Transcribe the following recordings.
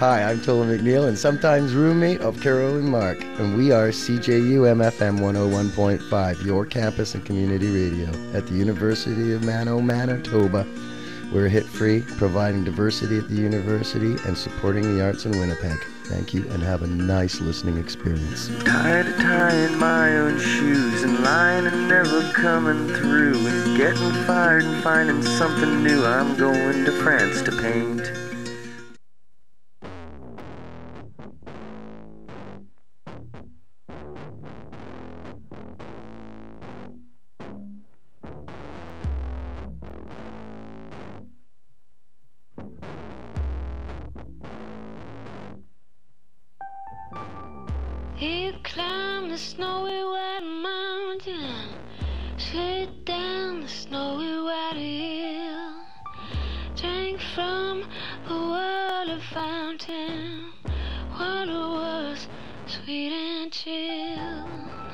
Hi, I'm Tola McNeil, and sometimes roommate of Carol and Mark, and we are CJU MFM 101.5, your campus and community radio at the University of Manitoba. We're hit-free, providing diversity at the university and supporting the arts in Winnipeg. Thank you, and have a nice listening experience. Tired of tying my own shoes and lying and never coming through and getting fired and finding something new. I'm going to France to paint. He climbed the snowy white mountain, slid down the snowy white hill, drank from the water fountain. Water was sweet and chill.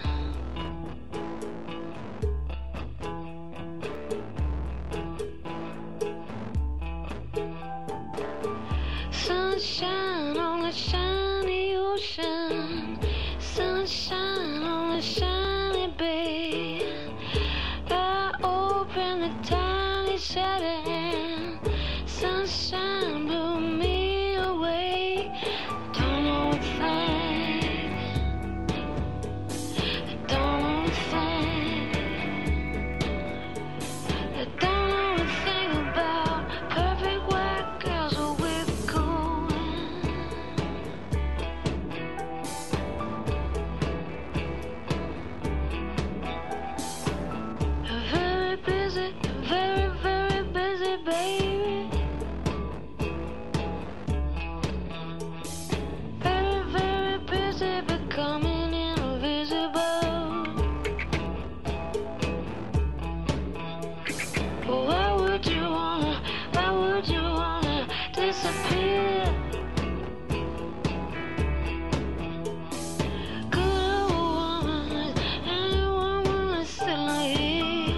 Sunshine on the shiny ocean, sunshine on the shiny bay. I opened the tiny shutter and sunshine blew me away. Don't know a thing, I don't know a thing, I don't know a thing about perfect white girls where we're going. Very, very busy, baby. Very, very busy, becoming invisible. Why would you wanna disappear? Good old woman, any woman is still here.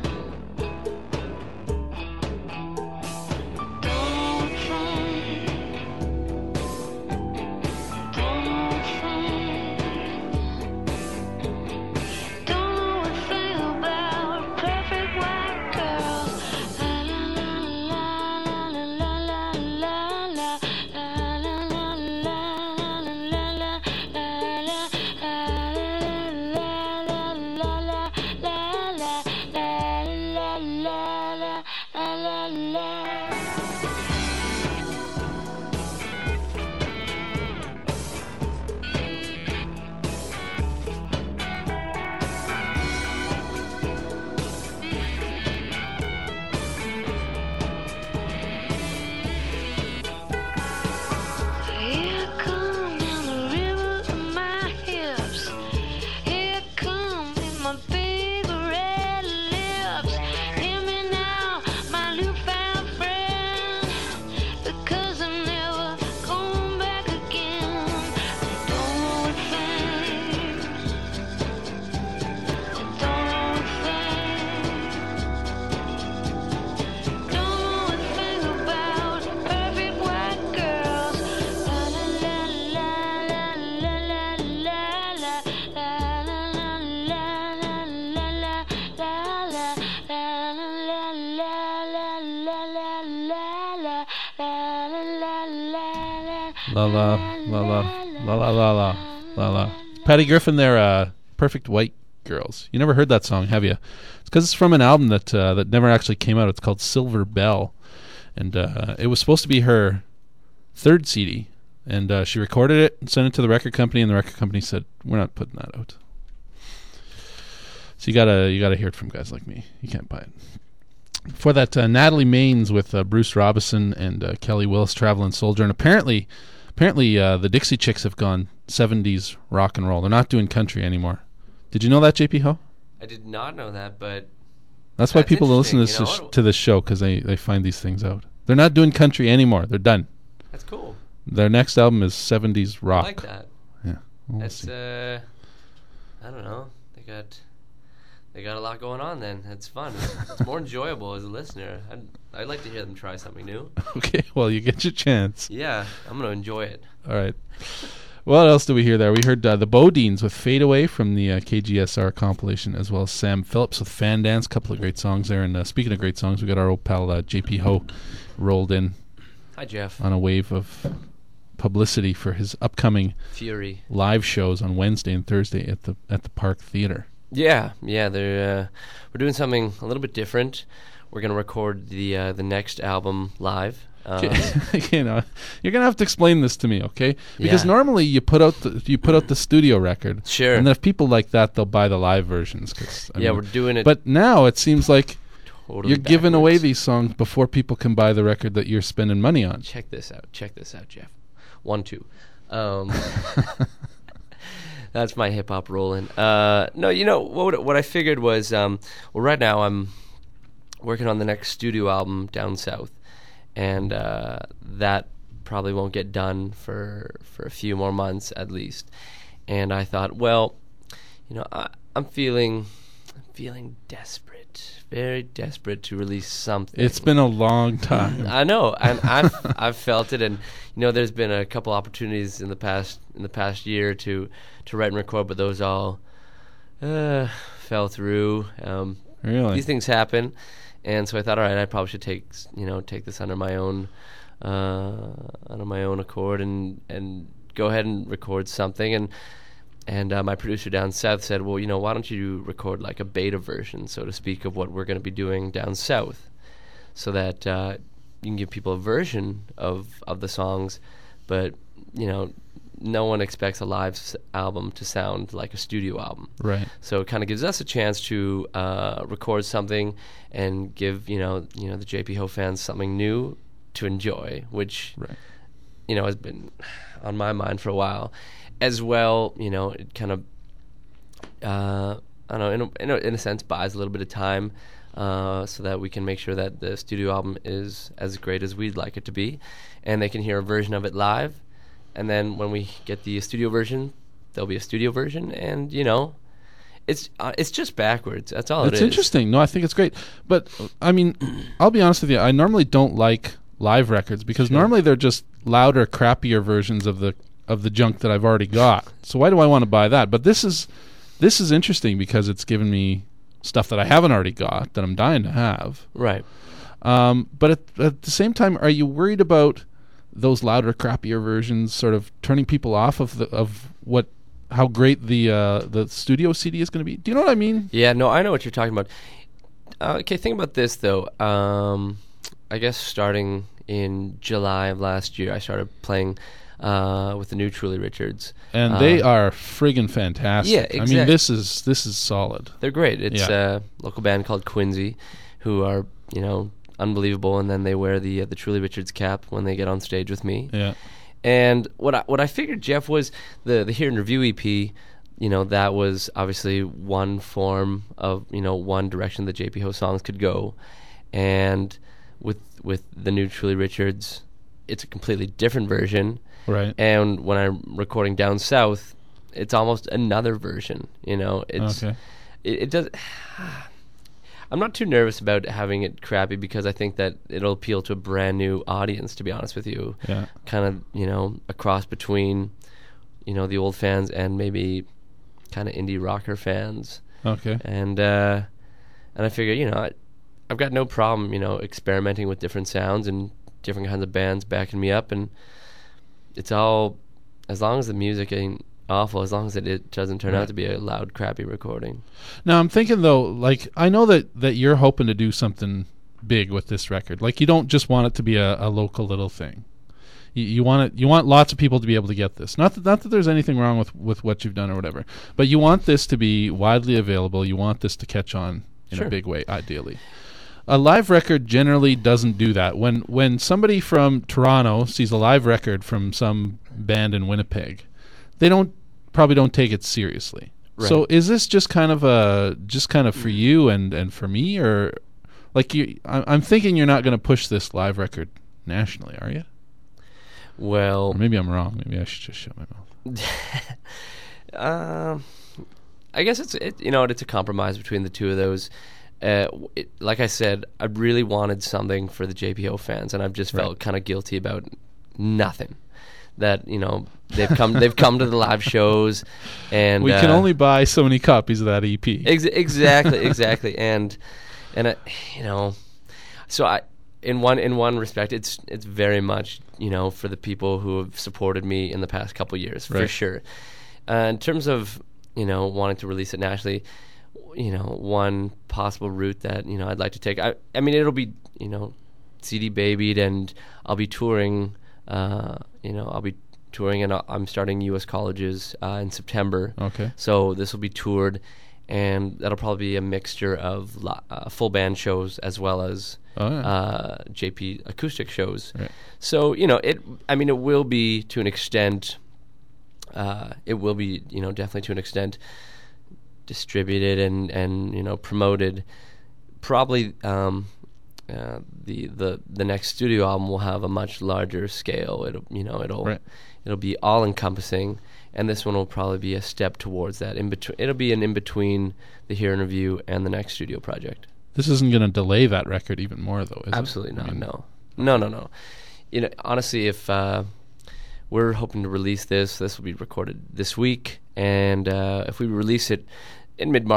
Here come down the river of my hips. Here come with my big red lips. Hear me now, my newfound friend, because I'm never going back again. I don't know a thing, I don't know a thing, don't know a thing about perfect white girls. La la la la la la la la la la la la La la la la la la la la la la. Patty Griffin there, Perfect White Girls. You never heard that song, have you? It's because it's from an album that never actually came out. It's called Silver Bell, and it was supposed to be her third CD, and she recorded it and sent it to the record company, and the record company said, "We're not putting that out." So you gotta hear it from guys like me. You can't buy it. For that, Natalie Maines with Bruce Robison and Kelly Willis, Traveling Soldier, and apparently the Dixie Chicks have gone 70s rock and roll. They're not doing country anymore. Did you know that, JP Ho? I did not know that, but that's why people listen to this show, because they find these things out. They're not doing country anymore. They're done. That's cool. Their next album is 70s rock. I like that. Yeah. That's I don't know. They got a lot going on. Then it's fun. It's more enjoyable as a listener. I'd like to hear them try something new. Okay, well, you get your chance. Yeah, I'm gonna enjoy it. All right. What else did we hear there? We heard the Bodines with Fade Away from the KGSR compilation, as well as Sam Phillips with Fan Dance. Couple of great songs there. And speaking of great songs, we got our old pal JP Ho rolled in Hi, Jeff. on a wave of publicity for his upcoming Fury. live shows on Wednesday and Thursday at the Park Theater. Yeah. They're we're doing something a little bit different. We're gonna record the next album live. You know, you're gonna have to explain this to me, okay? Because Yeah. normally you put out the studio record, Sure. and then if people like that, they'll buy the live versions. 'Cause, I mean, we're doing it. But now it seems like totally you're giving away backwards. these songs before people can buy the record that you're spending money on. Check this out, Jeff. 1, 2. That's my hip hop rolling. No, you know what I figured was, well, right now I'm working on the next studio album down south, and that probably won't get done for a few more months at least. And I thought, well, you know, I'm feeling desperate, very desperate to release something. It's been a long time. I know, and I've felt it, and you know, there's been a couple opportunities in the past year to write and record, but those all fell through. Really? These things happen, and so I thought, all right, I probably should take this under my own accord and go ahead and record something. And my producer down south said, well, you know, why don't you record like a beta version, so to speak, of what we're going to be doing down south, so that you can give people a version of the songs, but, you know, no one expects a live album to sound like a studio album. Right. So it kind of gives us a chance to record something and give, you know, the JP Ho fans something new to enjoy, which, Right. you know, has been on my mind for a while. As well, you know, it kind of, I don't know, in a sense, buys a little bit of time so that we can make sure that the studio album is as great as we'd like it to be, and they can hear a version of it live. And then when we get the studio version, there'll be a studio version, and you know, it's just backwards. That's all it is. It's interesting. No, I think it's great. But I mean, I'll be honest with you. I normally don't like live records because normally they're just louder, crappier versions of the junk that I've already got. So why do I want to buy that? But this is interesting because it's given me stuff that I haven't already got that I'm dying to have. Right. But at the same time, are you worried about those louder, crappier versions sort of turning people off of how great the studio CD is going to be? Do you know what I mean? Yeah. No, I know what you're talking about. Okay, think about this though. I guess starting in July of last year, I started playing with the new Truly Richards, and they are friggin' fantastic. Yeah, exactly. I mean, this is solid. They're great. It's Yeah. a local band called Quincy, who are, you know, unbelievable, and then they wear the Truly Richards cap when they get on stage with me. Yeah. And what I figured, Jeff, was the Hear and Review EP. You know, that was obviously one form of, you know, one direction the JP Ho songs could go, and with the new Truly Richards, it's a completely different version. Right. And when I'm recording down south, it's almost another version. You know, it's Okay. it does. I'm not too nervous about having it crappy because I think that it'll appeal to a brand new audience. To be honest with you, Yeah. kind of, you know, a cross between, you know, the old fans and maybe kind of indie rocker fans. Okay. And I figure, you know, I've got no problem, you know, experimenting with different sounds and different kinds of bands backing me up, and it's all, as long as the music ain't awful, as long as it doesn't turn out to be a loud, crappy recording. Now I'm thinking though, like I know that you're hoping to do something big with this record. Like you don't just want it to be a local little thing. You want lots of people to be able to get this. Not that there's anything wrong with what you've done or whatever, but you want this to be widely available. You want this to catch on in Sure. a big way, ideally. A live record generally doesn't do that. When somebody from Toronto sees a live record from some band in Winnipeg, they probably don't take it seriously. Right. So is this just kind of for you and for me, or like I'm thinking you're not going to push this live record nationally, are you? Or Well, maybe I'm wrong. Maybe I should just shut my mouth. I guess it's a compromise between the two of those. Like I said, I really wanted something for the JPO fans, and I've just felt kind of guilty about nothing. That they've come to the live shows, and we can only buy so many copies of that EP. Exactly, and so I in one respect, it's very much for the people who have supported me in the past couple years for sure. In terms of wanting to release it nationally, one possible route that I'd like to take. I mean, it'll be CD babied, and I'll be touring. I'll be touring, and I'm starting U.S. colleges in September. Okay. So this will be toured, and that'll probably be a mixture of full band shows as well as JP acoustic shows. Right. So it will be to an extent. It will be definitely to an extent distributed and promoted. Probably the next studio album will have a much larger scale. It'll be all encompassing, and this one will probably be a step towards that. It'll be an in between the Here Interview and the next studio project. This isn't going to delay that record even more, though, is Absolutely it? not. No. Honestly, if we're hoping to release this will be recorded this week, and if we release it in mid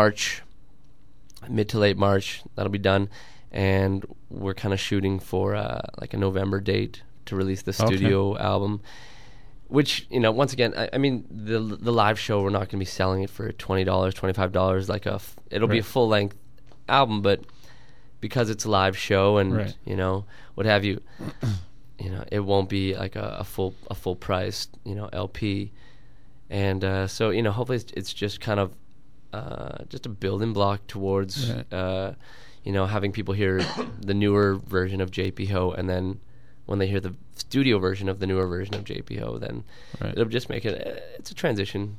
to late March, that'll be done. And we're kind of shooting for like a November date to release the studio album, which once again, I mean the live show, we're not going to be selling it for $20, $25. It'll be a full length album, but because it's a live show and what have you, it won't be like a full price LP, and so hopefully it's just kind of just a building block towards. Having people hear the newer version of JPO, and then when they hear the studio version of the newer version of JPO, then it'll just make it's a transition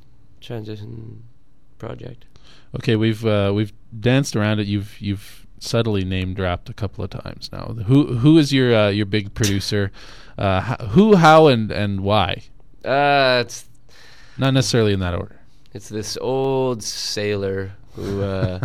project. Okay, we've danced around it. You've subtly name dropped a couple of times now. Who is your big producer? Who, how, and why? It's not necessarily in that order. It's this old sailor who.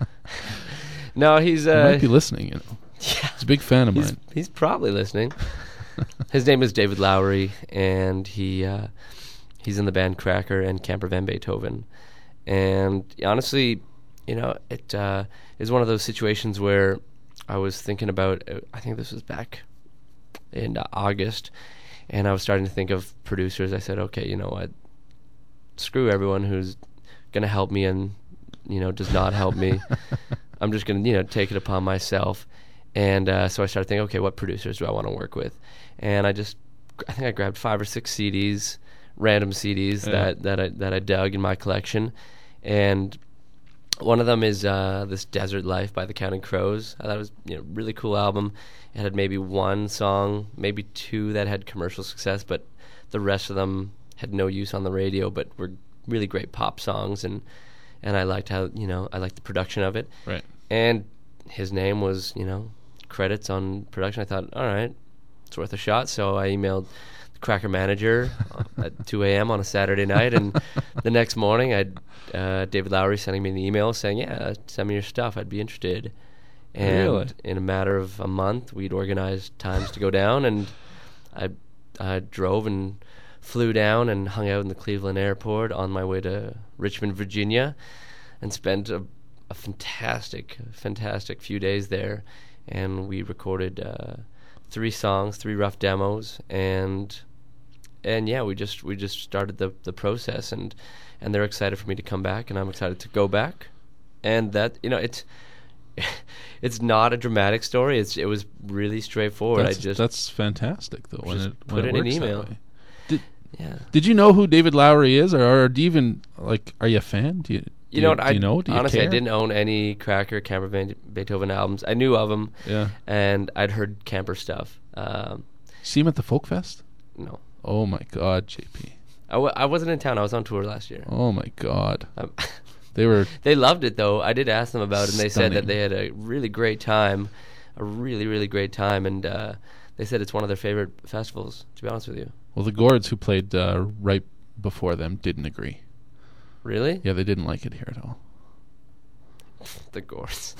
No, he might be listening. Yeah, he's a big fan of mine. He's probably listening. His name is David Lowry, and he's in the band Cracker and Camper Van Beethoven. And honestly, it is one of those situations where I was thinking about. I think this was back in August, and I was starting to think of producers. I said, okay, what? Screw everyone who's gonna help me and does not help me. I'm just going to, take it upon myself. And so I started thinking, okay, what producers do I want to work with? And I think I grabbed 5 or 6 CDs, random CDs that I dug in my collection. And one of them is this Desert Life by the Counting Crows. I thought it was a really cool album. It had maybe one song, maybe 2 that had commercial success, but the rest of them had no use on the radio, but were really great pop songs. And I liked how, I liked the production of it. Right. And his name was, credits on production. I thought, all right, it's worth a shot. So I emailed the Cracker manager at 2 a.m. on a Saturday night. And the next morning, David Lowry sending me an email saying, yeah, send me your stuff. I'd be interested. And in a matter of a month, we'd organized times to go down. And I drove and flew down and hung out in the Cleveland airport on my way to Richmond, Virginia, and spent a fantastic few days there. And we recorded 3 songs, 3 rough demos, and yeah, we just started the process, and they're excited for me to come back, and I'm excited to go back. And that it's not a dramatic story. It was really straightforward. That's fantastic though. When it put it in an email. Did you know who David Lowry is, or do you even are you a fan? Do you honestly, care? I didn't own any Cracker, Camper Van Beethoven albums. I knew of them, and I'd heard Camper stuff. See him at the Folk Fest? No. Oh my God, JP. I wasn't in town. I was on tour last year. Oh my God. They loved it though. I did ask them about it, and they said Stunning. that they had a really great time, really great time, and they said it's one of their favorite festivals. To be honest with you. Well, the Gourds, who played right before them, didn't agree. Really? Yeah, they didn't like it here at all. The Gores.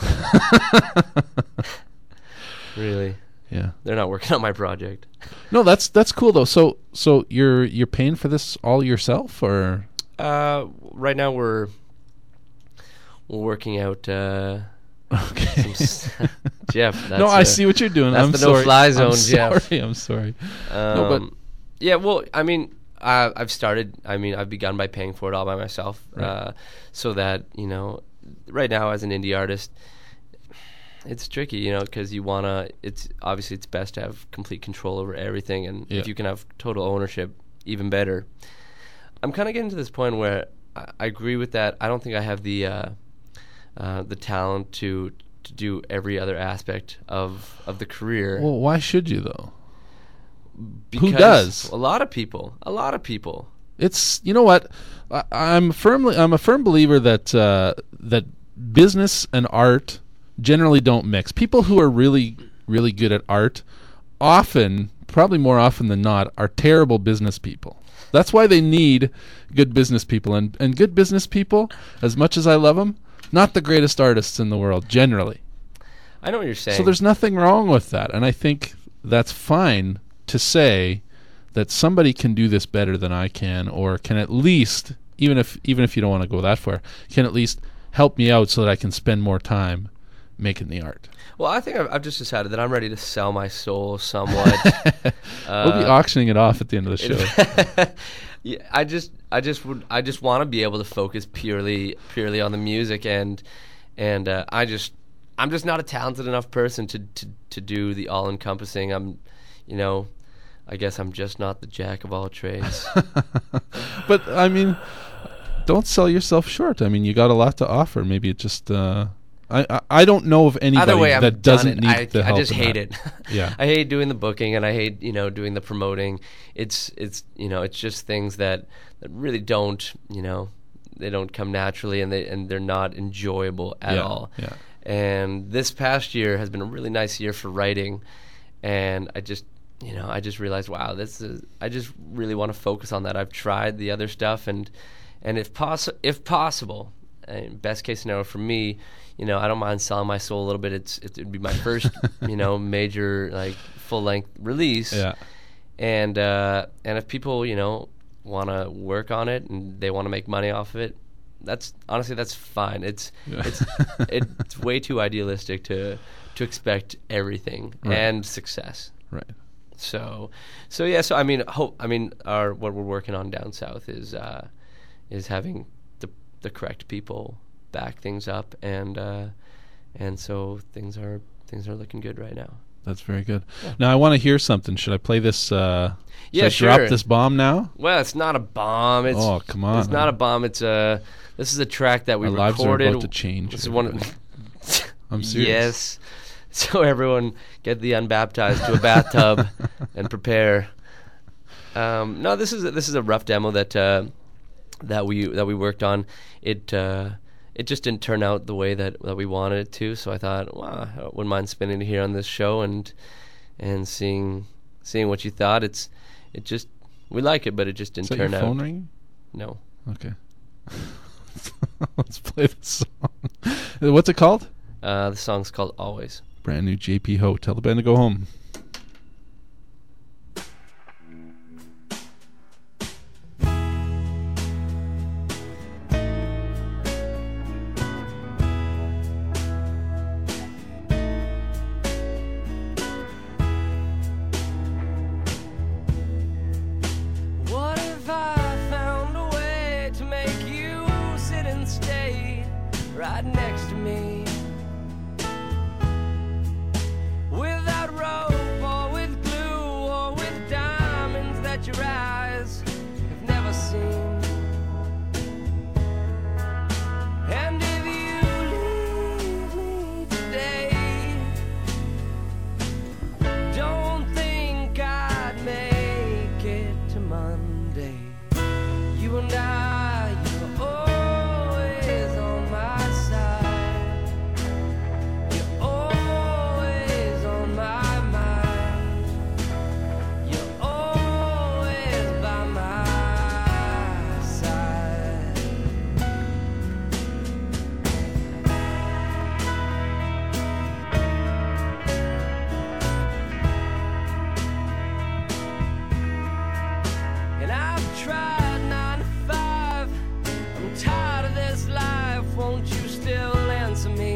Really? Yeah. They're not working on my project. No, that's cool though. So you're paying for this all yourself, or? Right now we're working out. Okay. Jeff. That's, no, I see what you're doing. That's I'm the sorry. no-fly zone, I'm Jeff. sorry. I'm sorry. No, but yeah. Well, I mean, I've started. I mean, I've begun by paying for it all by myself, Right. so that right now as an indie artist, it's tricky, because you wanna. It's obviously it's best to have complete control over everything, and Yeah. if you can have total ownership, even better. I'm kind of getting to this point where I agree with that. I don't think I have the talent to do every other aspect of the career. well, why should you though? Because does? A lot of people. It's what I'm a firm believer that that business and art generally don't mix. People who are really really good at art often, probably more often than not, are terrible business people. That's why they need good business people, and good business people, as much as I love them, not the greatest artists in the world generally. I know what you're saying. So there's nothing wrong with that, and I think that's fine to say that somebody can do this better than I can, or can at least, even if you don't want to go that far, can at least help me out so that I can spend more time making the art. Well, I think I've just decided that I'm ready to sell my soul somewhat. We'll be auctioning it off at the end of the show. Yeah, I just want to be able to focus purely on the music, and I'm just not a talented enough person to do the all encompassing. I guess I'm just not the jack of all trades. But I mean, don't sell yourself short. I mean, you got a lot to offer. Maybe it just I don't know of anybody Either way, that doesn't need the help. I just in hate that. it. Yeah. I hate doing the booking, and I hate doing the promoting. It's it's just things that really don't they don't come naturally, and they're not enjoyable at all. Yeah. And this past year has been a really nice year for writing, and I just realized, wow, I just really want to focus on that. I've tried the other stuff, and if possible, and best case scenario for me, I don't mind selling my soul a little bit. It'd be my first, major like full length release. Yeah. And if people, want to work on it and they want to make money off of it, that's fine. It's way too idealistic to expect everything Right. and success. Right. So yeah. So what we're working on down south is having the correct people back things up, and so things are looking good right now. That's very good. Now I want to hear something. Should I play this? Yeah, should I sure. drop this bomb now? Well, it's not a bomb. It's, Oh, come on, It's not man. a bomb. It's this is a track that we Our lives are recorded. about to change, This is one. everybody. I'm serious. Yes. So everyone get the unbaptized to a bathtub and prepare. No, this is a rough demo that we worked on. It just didn't turn out the way that we wanted it to. So I thought, wow, I wouldn't mind spinning it here on this show and seeing what you thought. We like it, but it just didn't Is that turn your out. phone ringing? No. Okay. Let's play this song. What's it called? The song's called Always. Brand new JP Ho. Tell the band to go home. What if I found a way to make you sit and stay right next to me? Without rope or with glue or with diamonds that your eyes have never seen. And if you leave me today, don't think I'd make it to Monday. You and I, you're always on my side. of me.